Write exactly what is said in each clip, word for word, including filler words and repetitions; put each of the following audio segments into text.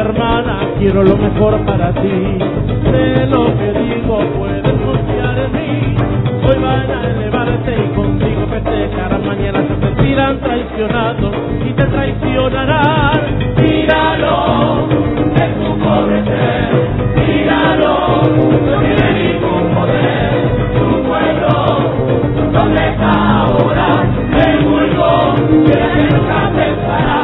hermana, quiero lo mejor para ti. De lo que digo puedes confiar en mí. Hoy van a elevarte y contigo festejar. Mañana se sentirán traicionados y te traicionarán. Míralo, es un pobre ser. Míralo, no tiene ningún poder. Tu pueblo, ¿dónde está ahora? El vulgo, quiere que nunca pensará.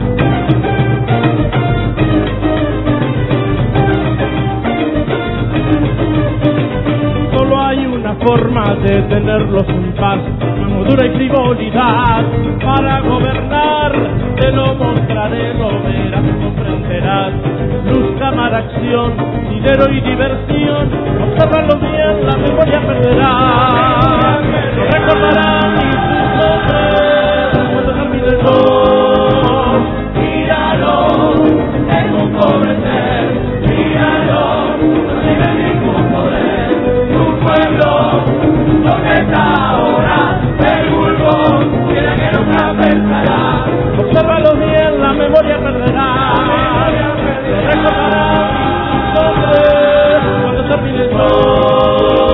Solo hay una forma de tenerlos en paz, mano dura y frivolidad para gobernar. Te lo mostraré, lo verás, comprenderás. Luz, cámara, acción, dinero y diversión. Obsérvalo bien, la memoria perderá. Lo recordarán y sus nombres cuando termine el sol. Míralo, es un pobre ser. Míralo, no tiene ningún poder. Tu pueblo, ¿dónde está ahora? El vulgo, quiere que nunca pensará. Obsérvalo bien, la memoria perderá. Lo recordará y sus nombres cuando termine el sol.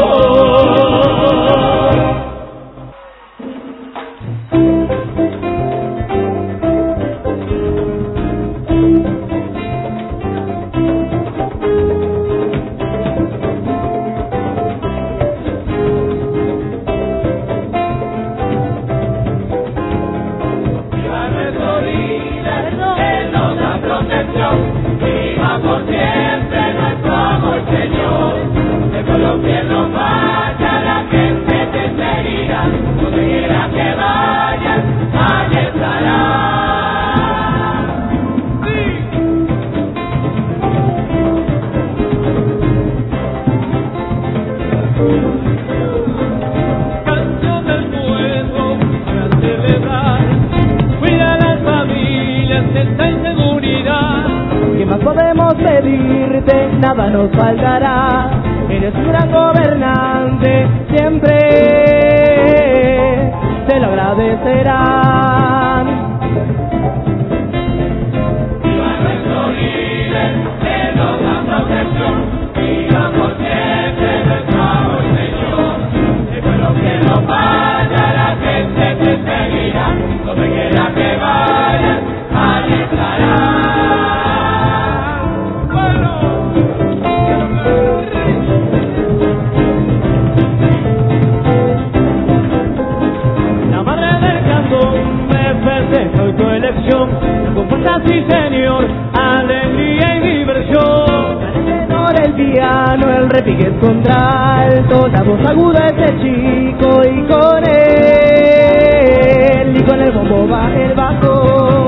Nada nos faltará, eres un gran gobernante, siempre te lo agradecerán. Viva nuestro líder, que nos da protección, viva por siempre nuestro amo y Señor. El pueblo que no vaya, la gente te seguirá, donde quiera que vayas, allí estará. Hoy tu elección, con fuerza sí señor, alegría y diversión. El tenor, el piano, el repique es contralto, la voz aguda es el chico y con él, y con el bombo va el bajo.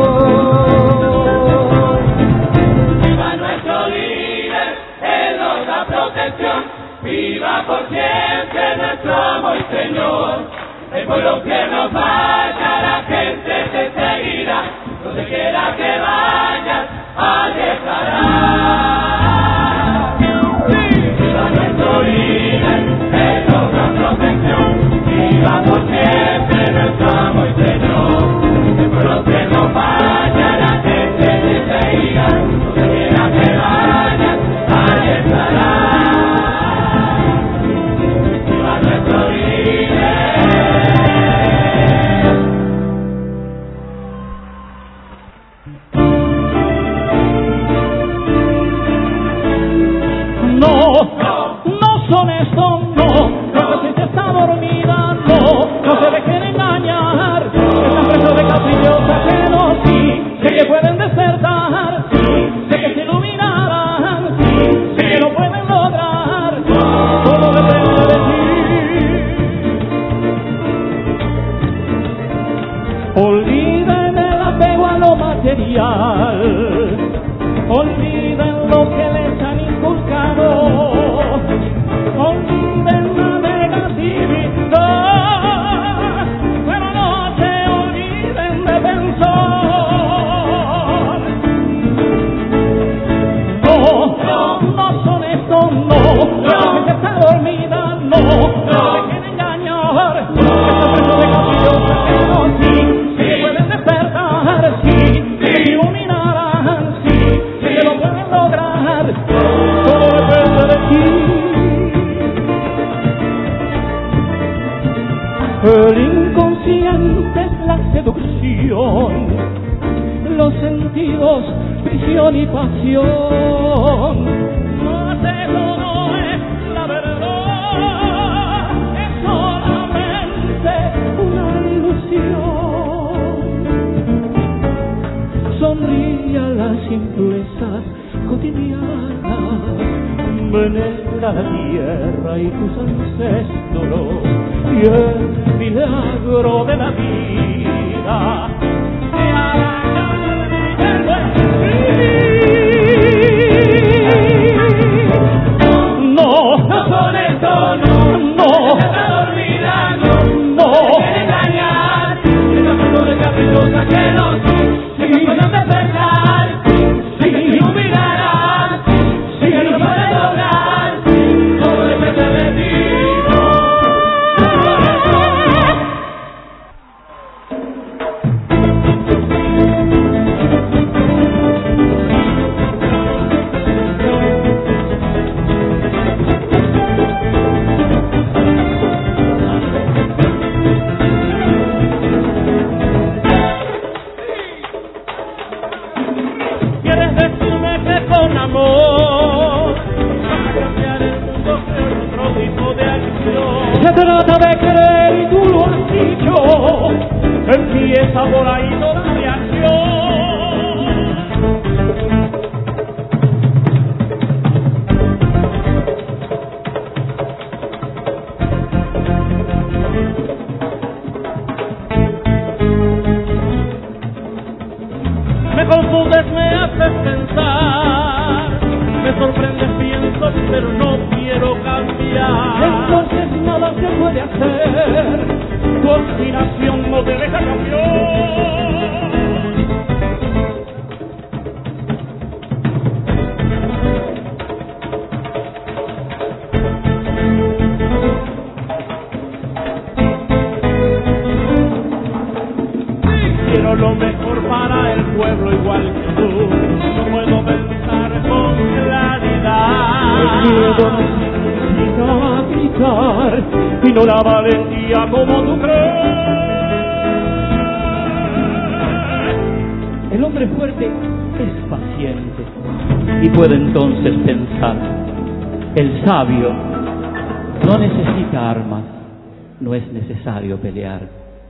Viva nuestro líder, él nos da protección, viva por siempre nuestro amo y Señor. El pueblo que nos vaya, la gente te seguirá, donde quiera que vayas, allí estará. Viva nuestro líder, él nos da protección, viva por siempre nuestro amo y Señor. El pueblo que nos vaya, la gente te seguirá, donde quiera que vayas, allí estará. Viva nuestro líder. Son esto, no, nuestra gente está dormida, no, no se dejen engañar, están presos de caprichosa que no, sí, sé que pueden desertar, sí, sé que se iluminarán, sí, sé que lo pueden lograr, todo depende de ti. Olviden el apego a lo material, olviden lo que les han inculcado. Olviden la negatividad, pero no se olviden de pensar. No, no, no son estos, no, la gente está dormida, no, no se dejen engañar, están presos de caprichosa que no, sí, sí, pueden despertar, sí, se iluminarán, sí, se los sentidos, visión y pasión. Mas eso no es la verdad, es solamente una ilusión. Sonríe a la simpleza cotidiana, venera la tierra y tus ancestros y el milagro de la vida te hará no, no con esto, no, no, te dormirán, no, no, te engañar, esas flores caprichosas que nos, que nos puedan despertar, sí, que nos mirarán, sí, que nos pueden lograr, todo depende de ti. ¿Quieres decirme que con amor vas a cambiar el mundo con otro tipo de acción? Se trata de creer y tú lo has dicho, empieza por ahí toda reacción. Me confundes, me haces pensar, me sorprendes, pienso, pero no quiero cambiar. Entonces nada se puede hacer, tu obstinación no te deja cambiar. Quiero lo mejor para el pueblo igual que tú, no puedo pensar con claridad. El miedo necesita gritar y no la valentía como tú crees. El hombre fuerte es paciente y puede entonces pensar. El sabio no necesita armas, no es necesario pelear.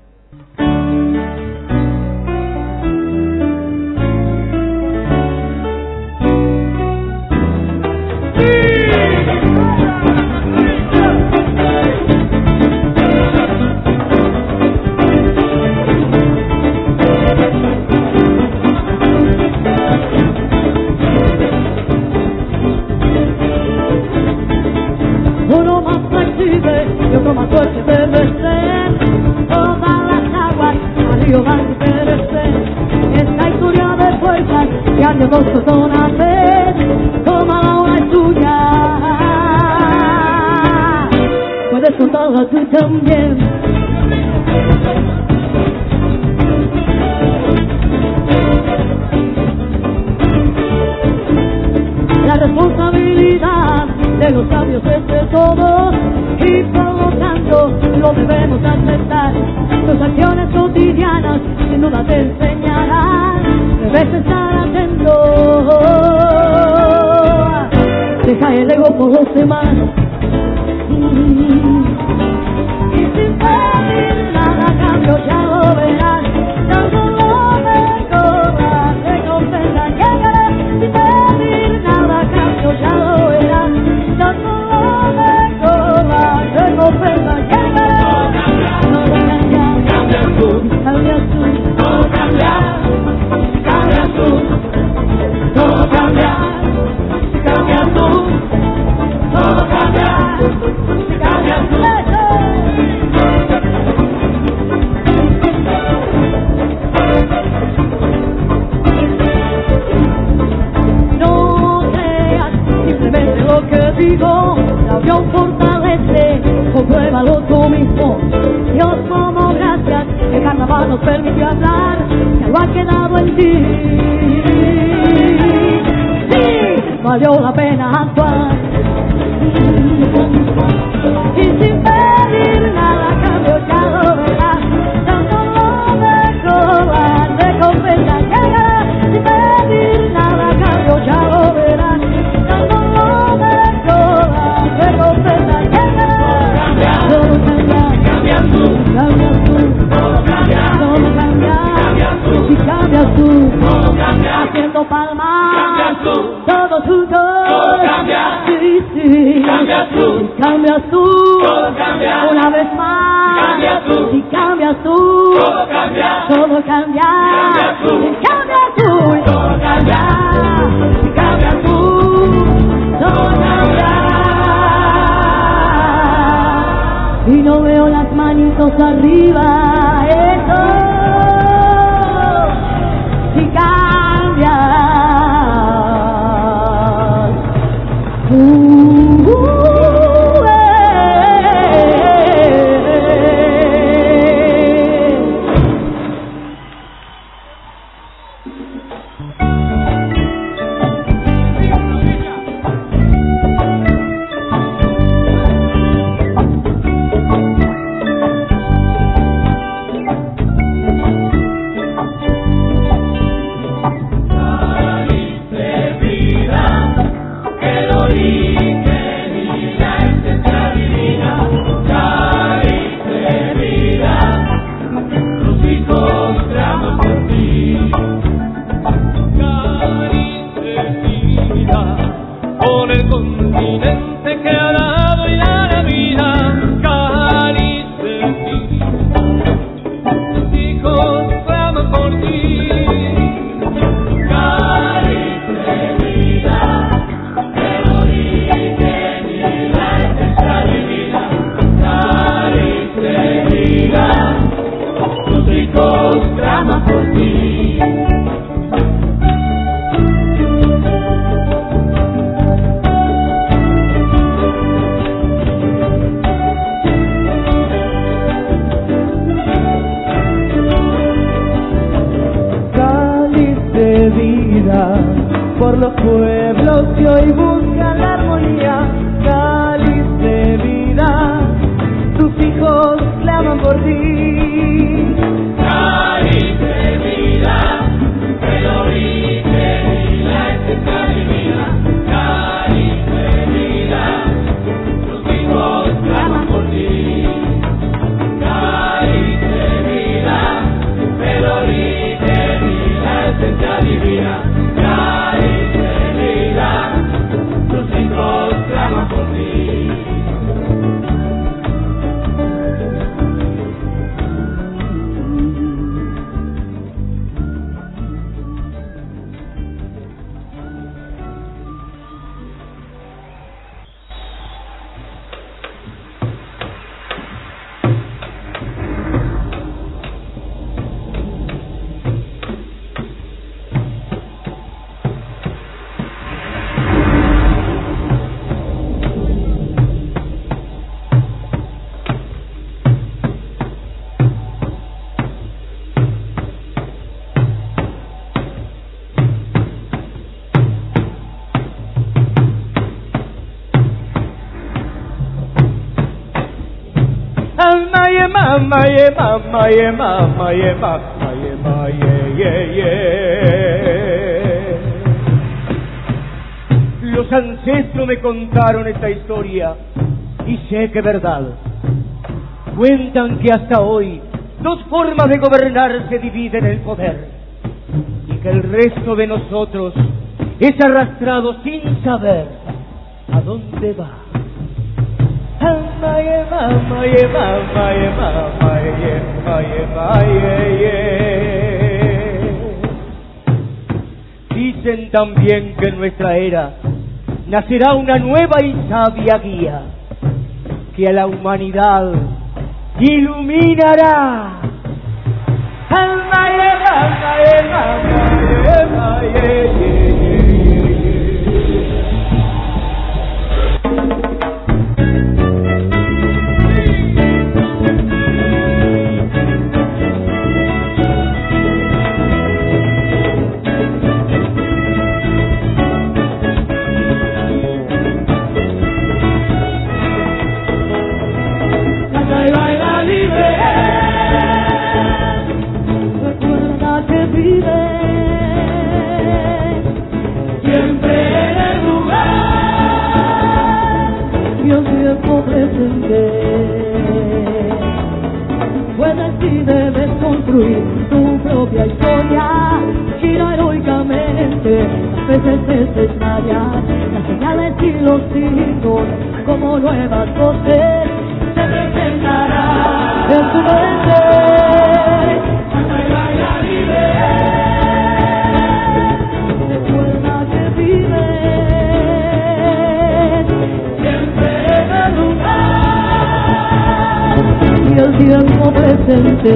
Uno más flexible y otro más fuerte debe ser. Todas las aguas al río van a perecer. Esta historia de fuerzas que han de dos personas ver. Toma la hora es tuya, puedes contarla tú también. La responsabilidad de los sabios es de todos y por lo tanto lo debemos aceptar. Tus acciones cotidianas sin duda te enseñarán, debes estar atento. Deja el ego por los demás y sin pedir nada a cambio ya lo verás. Tanto lo mejor la recompensa llegará. Sin pedir nada a cambio ya lo verás. Tanto lo mejor la recompensa llegará. Todo cambia, cambia tú, cambia tú, todo cambia, cambia tú, todo cambia, cambia tú, todo cambia, cambia tú. No creas simplemente lo que digo, la unión fortalece, compruébalo tú mismo. Dios como gracias, el carnaval nos permitió hablar, que algo ha quedado en ti. Sí, valió la pena actuar. Y sin pedir nada a cambio ya lo verás. Tanto lo mejor la recompensa llegará. palmas, cambias tú, todos juntos, todo cambia, sí, sí, cambias tú, cambias tú, todo cambia, una vez más, cambias tú, si cambias tú, todo cambia, todo cambia, cambias tú, si cambias tú, todo cambia, si cambias tú, todo cambia. Y no veo las manitos arriba, eso, si cambias. Uh, uh, eh, por los pueblos que hoy buscan la armonía, cáliz de vida, tus hijos claman por ti. cáliz de vida, el origen y la esencia divina, cáliz de vida, tus hijos claman por ti. Cáliz de vida, el origen y la esencia divina. Mama, ye, mama, ye, mama, ye, mama, ye, mama, ye, ye, ye. Los ancestros me contaron esta historia y sé que es verdad. Cuentan que hasta hoy dos formas de gobernar se dividen el poder y que el resto de nosotros es arrastrado sin saber a dónde va. Mama, ye, mama, ye, mama, ye, mama, ye, mama, ye, mama, ye, ye. Dicen también que en nuestra era nacerá una nueva y sabia guía que a la humanidad iluminará. Mama, ye, mama, ye, mama, ye, mama, ye, ye. Recuerda que vive presente, las veces se extrañan, las señales y los signos, como nuevas voces, se presentarán en tu mente. Canta y baila libre, recuerda que vives siempre en el lugar y el tiempo presente.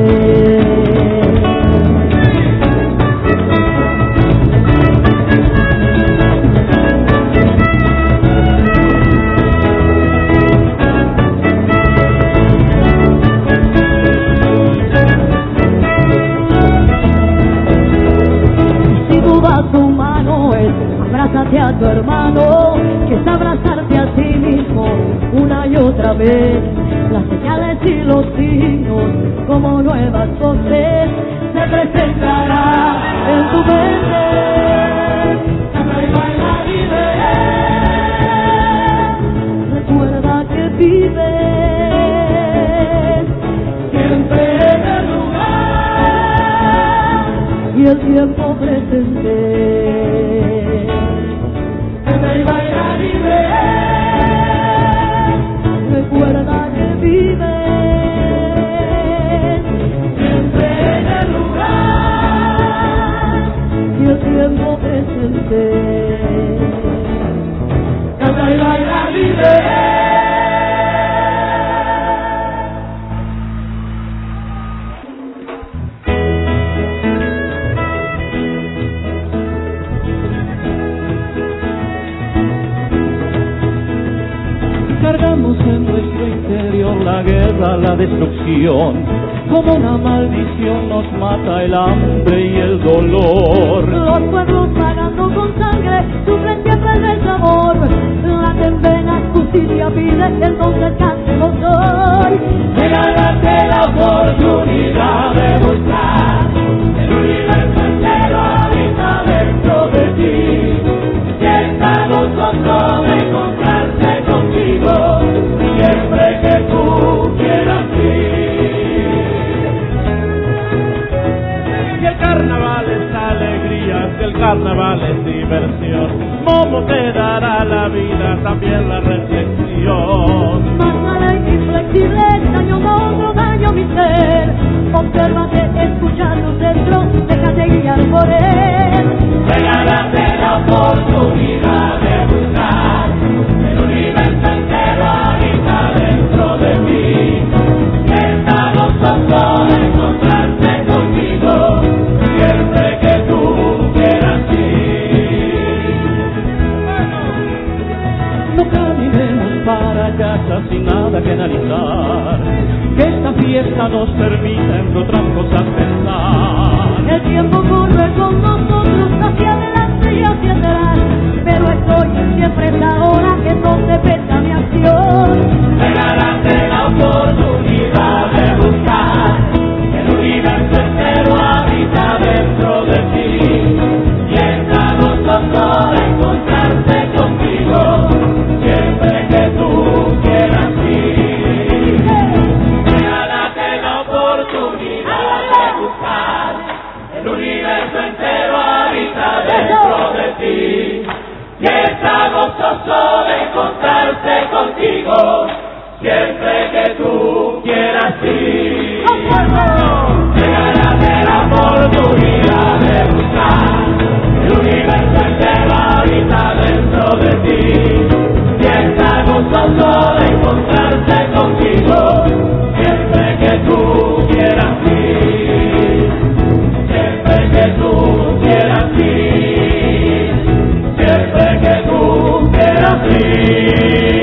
Abrázate a tu hermano, que es abrazarte a ti mismo una y otra vez. Las señales y los signos, como nuevas voces, se presentarán en tu mente. Canta y baila y vive, recuerda que vives siempre en el lugar y el tiempo presente. Y baila libre, recuerda que vives siempre en el lugar y el tiempo presente. Canta y baila libre. Cargamos en nuestro interior la guerra, la destrucción, como una maldición nos mata el hambre y el dolor. Los pueblos pagando con sangre sufren siempre el desamor. La tempena justicia pide, entonces cantemos hoy. Regálate la oportunidad de buscar el universo entero habita dentro de ti. Y está gozoso de encontrarse contigo siempre que tú quieras ir. Y el carnaval es alegría, que el carnaval es diversión. Momo te dará la vida, también la reflexión. Más alegre y flexible, daño otro, daño mi ser. Obsérvate, escucha tu centro, déjate guiar por él. Regálate la oportunidad de buscar el universo entero habita dentro de ti. Y está gozoso de encontrarse contigo siempre que tú quieras ir. No caminemos para casa sin nada que analizar, que esta fiesta nos permita entre otras cosas pensar. El tiempo corre con nosotros hacia adelante y hacia atrás, pero estoy siempre es ahora, es donde pesa mi acción. Regálate la oportunidad de buscar el universo entero habita dentro de ti. Y está gozoso de encontrarse contigo siempre que tú quieras ir. Regálate la oportunidad de buscar el universo entero habita dentro de ti. Y está gozoso de encontrarse contigo siempre que tú quieras ir. Regálate la oportunidad de buscar el universo entero habita dentro de ti. Y está gozoso de encontrarse contigo siempre que tú quieras ir. Siempre que tú quieras ir. Siempre que tú quieras ir.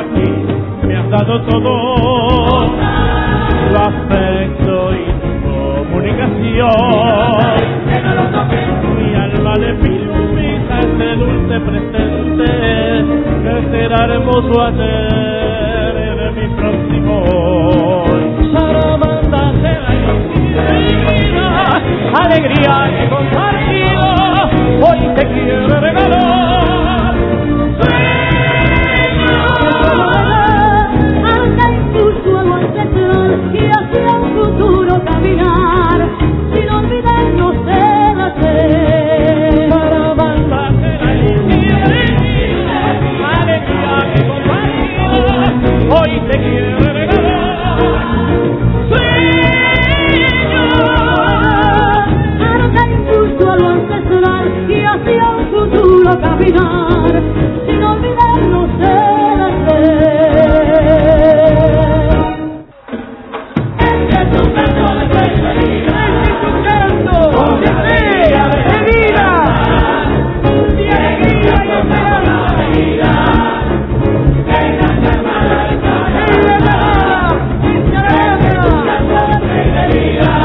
aquí me has dado todo, tu afecto y tu comunicación. Mi alma le pilumita este dulce presente que será hermoso ayer en mi próximo hoy. Saramanda será vida, alegría que compartido, hoy te quiero regalar. Anda en tu suelo ancestral y hacia un futuro caminar, sin olvidarnos del hacer. Saramanda será alegría que compartido, hoy te quiero regalar. Y hacia un futuro caminar, sin olvidarnos del hacer. Este es un canto de felicidad, este es un canto de alegría, de vida, de alegría y esperanza, de vida, en la llamada de cara, en la llamada, en la llamada, de vida.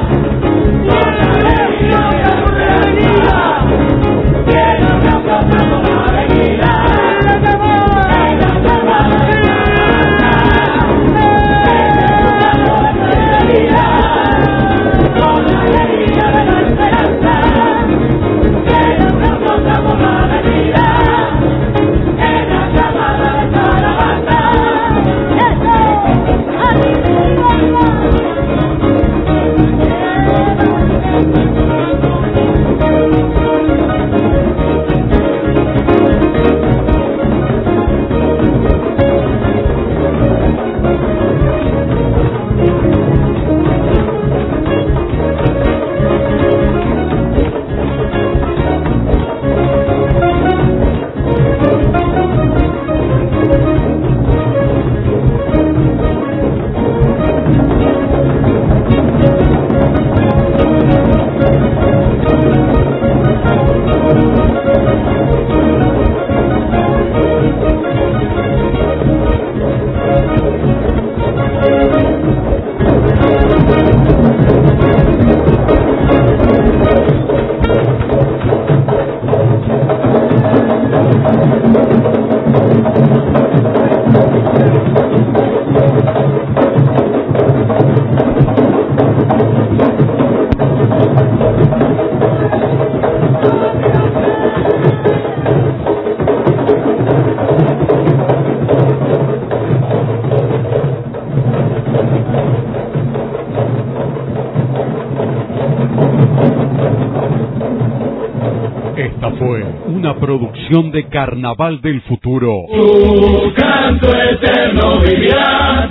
Producción de Carnaval del Futuro. Tu canto eterno vivirá,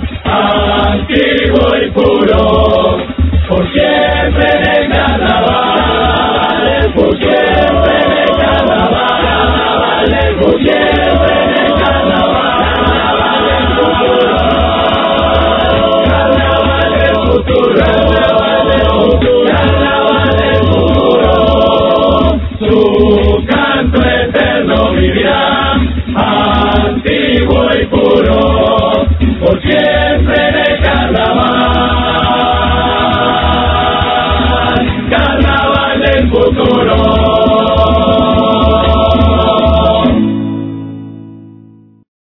antiguo y puro, por siempre en el carnaval, por siempre en el carnaval, por siempre en el carnaval, carnaval del futuro, carnaval del futuro, carnaval del futuro, tu canto eterno vivirá, antiguo y puro, por siempre en el carnaval, carnaval del futuro.